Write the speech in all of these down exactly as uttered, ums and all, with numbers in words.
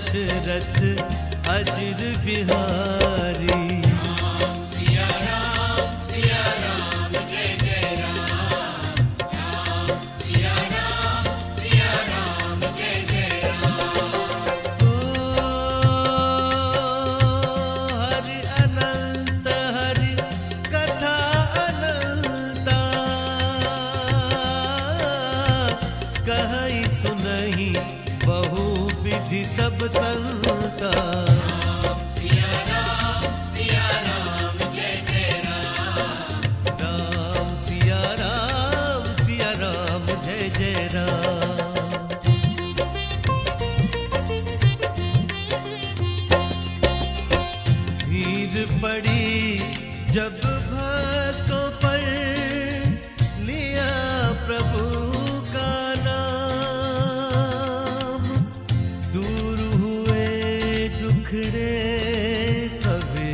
दशरथ अजर बिहारी। राम सिया राम सिया राम जय जय राम। राम सिया राम सिया राम जय जय राम। ओ हरि अनंत हरि कथा अनंता, कहई सुनहि बहु विधि सब संता। राम सिया राम सिया राम जय जय राम। राम सिया राम सिया राम जय जय राम। भीड़ पड़ी जब भक्तों पर, लिया प्रभु का नाम। दूर हुए दुखड़े सभी,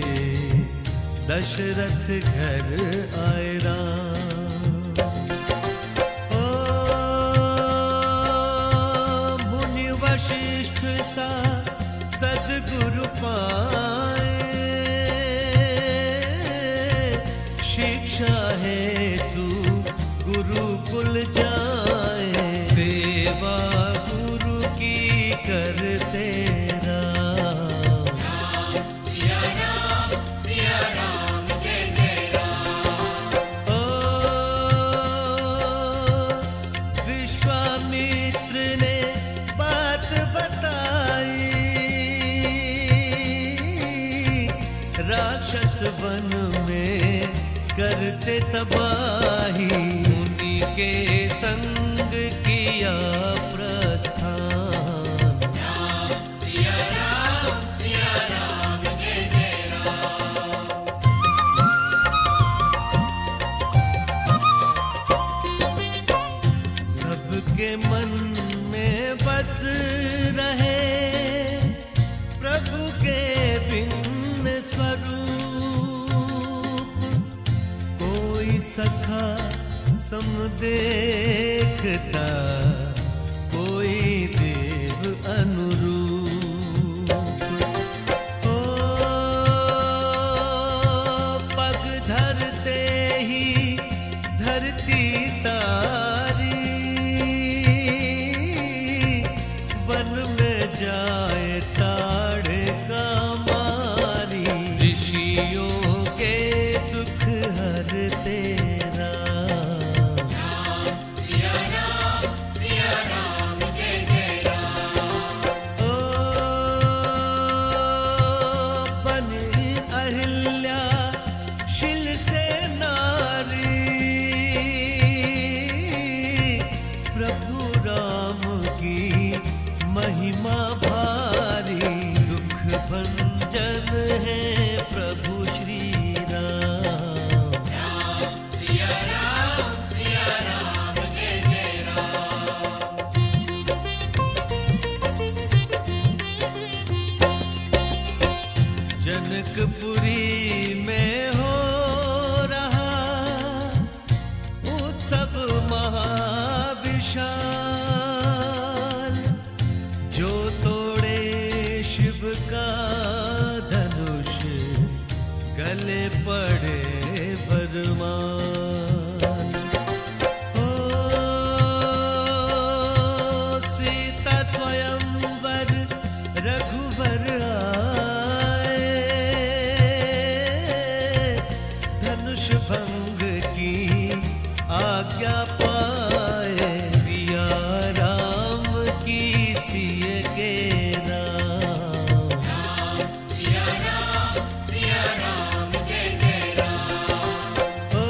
दशरथ घर आए राम। ओ मुनि वशिष्ठ सा सद्गुरु पाए, शिक्षा है तू गुरुकुल जाए। सेवा गुरु की करते राम। राम सिया राम सिया राम जय जय राम। ओ विश्वामित्र ने बात बताई, राक्षस वन में करते तबाही। मुनि के संग किया प्रस्थान। राम सिया राम सिया राम जय जय राम। सबके मन में बस रहे प्रभु के भिन्न स्वरूप। कोई सखा सम देखता, कोई देव अनुरूप। ओ पग धरते ही धरती तारी, वन में जाए ताड़ का मारी। ऋषियों के दुख हरते राम। राम सिया राम सिया राम जय जय राम। ओ बनी अहिल्या शिल से नारी, प्रभु राम की महिमा भारी। दुख भंजन है प्रभु श्री राम। राम सिया राम सिया राम जय जय राम। जनकपुरी में हो रहा उत्सव महाविशाल। जो तोड़े शिव का धनुष, गले पड़े वरमान। ओ सीता स्वयंवर रघुवर आए, धनुष भंग की आज्ञा पाए। सिया राम की सिय के राम। राम सिया राम सिया राम जय जय राम। ओ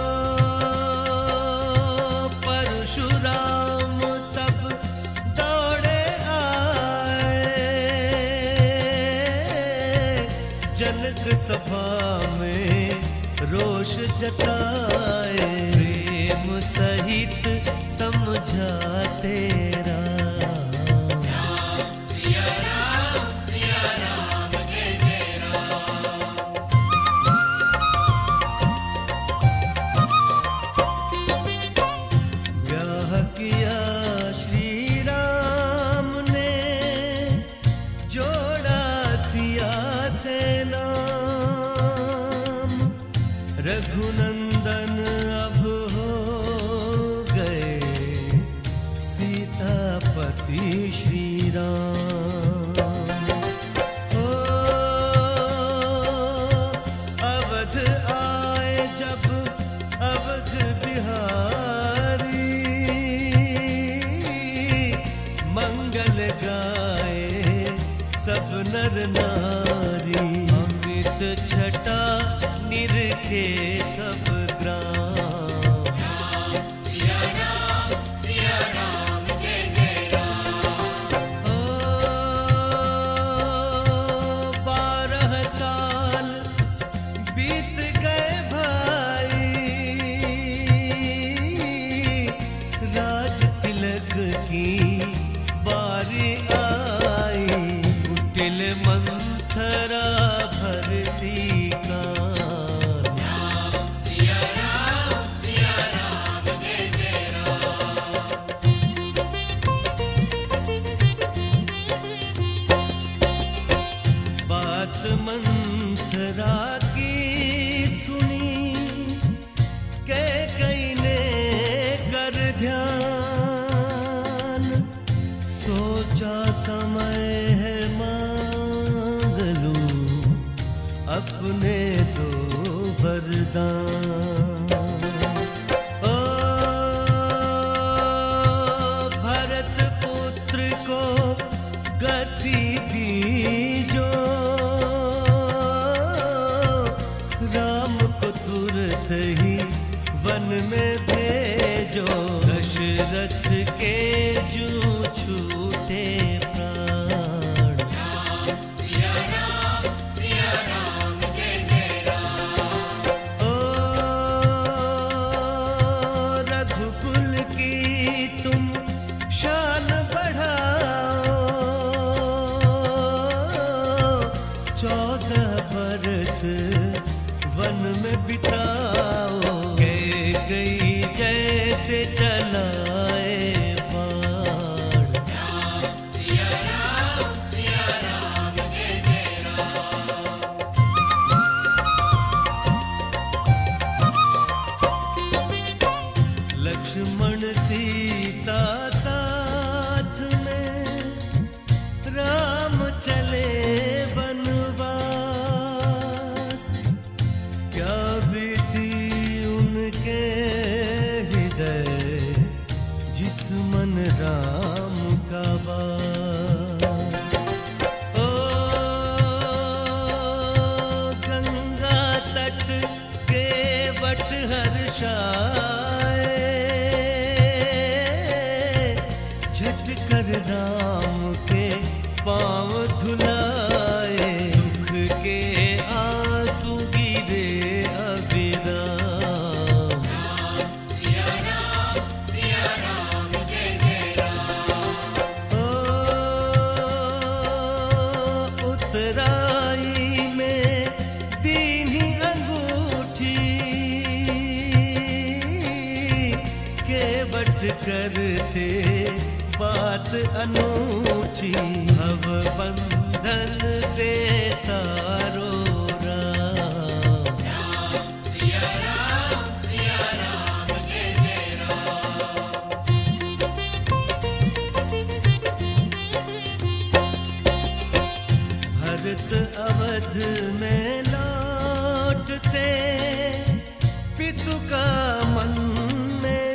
परशुराम तब दौड़े आए, जनक सभा में रोष जताए। प्रेम सहित समझाते राम। राम सिया राम सिया राम जय जय राम। ब्याह किया श्री राम ने अपने दो वरदान। ओ भरत पुत्र को गति दीजो, राम को तुरंत ही वन में भेजो। दशरथ के जूं छूटे प्राण, राम सिया राम सिया राम जय जय राम। ओ रघुकुल की तुम शान बढ़ाओ, चौदह बरस वन में बिताओ। कैकेयी जैसे चलाए बाण, राम सिया राम सिया राम जय जय राम। लक्ष्मण सीता साथ में राम चले वनवास। क्या बीती उनके हृदय जिस मन राम का वास। ओ गंगा तट के वट हर्षाए, झट कर राम के पाँव धुलाए। सुख के आंसू गिरे अविराम, राम सिया राम सिया राम जय जय राम। ओ उतराई में दीनी अंगूठी, केवट करते बात अनूठी। भव बंधन से तारो राम, राम सिया राम सिया राम जय जय राम। भरत अवध में लौटते, पितु का मन में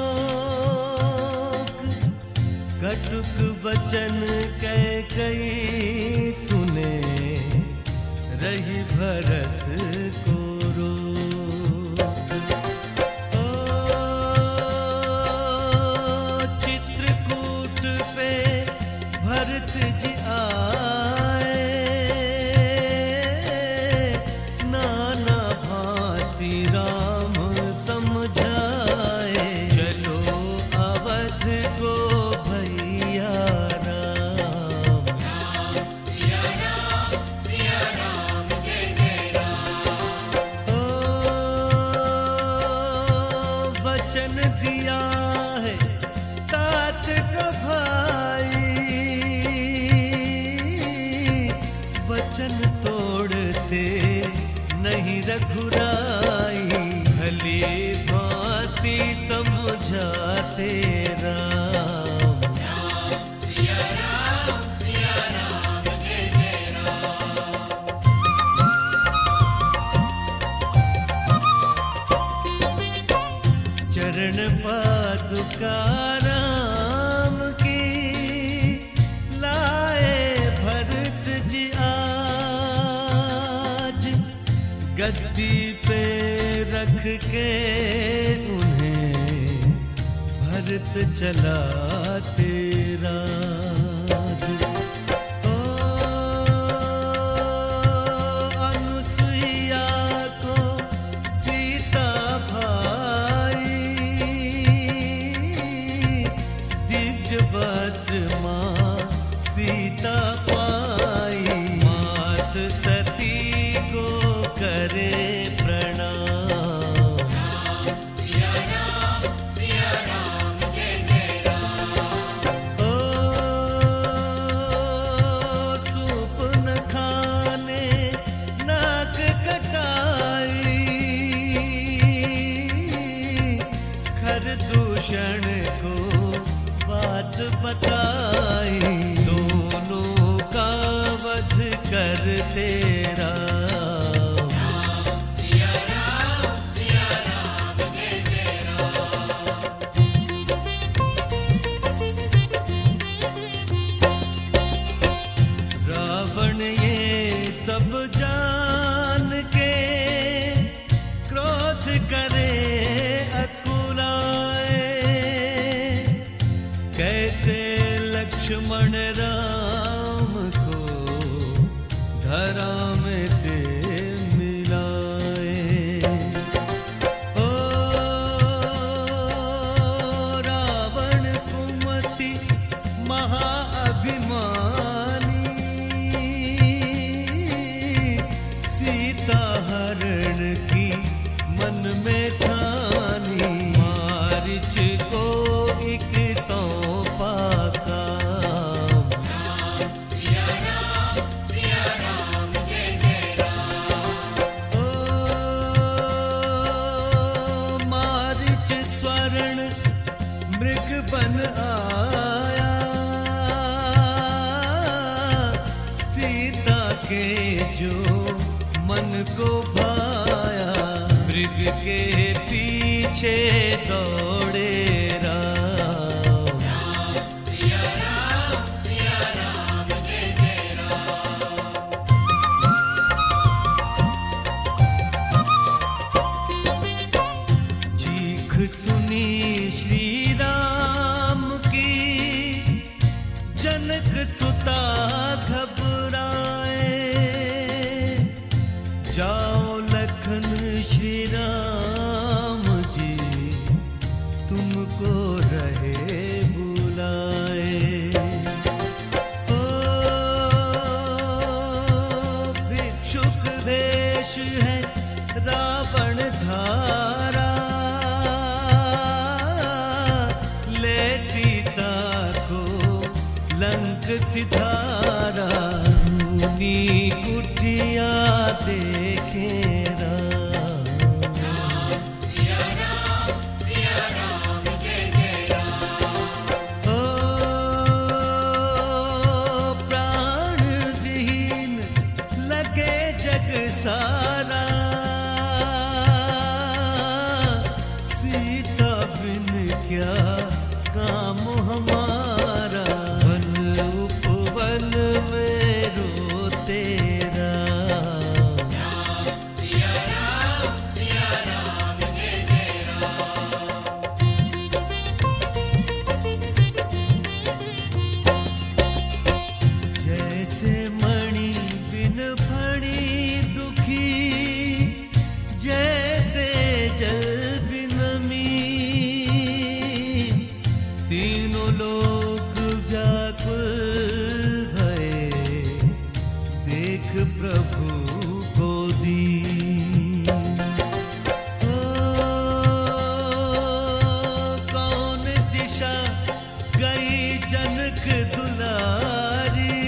शोक। कटुक वचन कैकेयी सुने, रही भरत को रोक। ओ चित्रकूट पे भरत जी आए, नाना भांति राम समझाए। चलो अवध को भैया राम, राम सिया राम सिया राम जय जय राम। ओ वचन दिया है तात का भाई, वचन तोड़ते नहीं रघुराई। भली भांति समझाते राम, राम सिया राम सिया राम जय जय राम। चरण पादुका राम की लाए भरत जी आज। गद्दी पे रख के उन्हें भरत चलाते राज। ओ अनुसुईया को सीता भाई, दिव्य वस्त्र मां सीता पाई। मात सती को करे प्रणाम, राम सिया राम सिया राम जय जय राम। ओ सूप न खाने नाक कटाई, खर दूषण को बात बताई। दोनों का वध करते राम, लक्ष्मण राम को धरा में दे मिलाए। ओ रावण कुमति महाअभिमानी, सीता हरण की मन में ठानी। मारिच को एक सौंपा काम, सिया राम सिया राम जय जय राम। ओ मारिच स्वर्ण मृग बन आया, सीता के जो मन को भाया। मृग के पीछे दौड़े राम, सिया राम सिया राम जय जय राम। चीख सुनी श्री राम की, जनक सुता घबराए। जाओ लखन श्री राम जी, तुमको रहे बुलाए। ओ भिक्षुक वेश है रावण धारा, ले सीता को लंक सिधारा। सुनी कुटिया देखे राम, सिया राम सिया राम जय जय राम। ओ प्राण विहीन लगे जग सारा, सीता बिन क्या काम हमारा। वन उपवन में रोते राम, सिया राम सिया राम जय जय राम। जैसे मणि बिन फणी दुखी, जैसे जल बिन मीन। तीनों लोक व्याकुल भये, देख प्रभु को दीन। ओ कौन दिशा गई जनक दुलारी,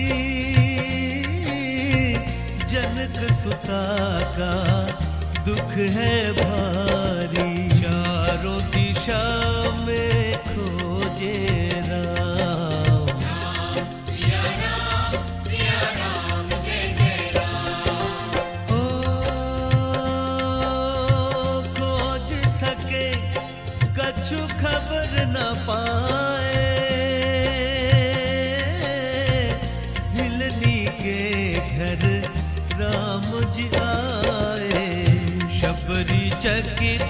जनक सुता का दुख है भारी। चारों दिशा में खोजे राम, सिया राम सिया राम जय जय राम। ओ खोज थके कछु खबर न पाए, भिलनी के घर राम जी आए। शबरी चकित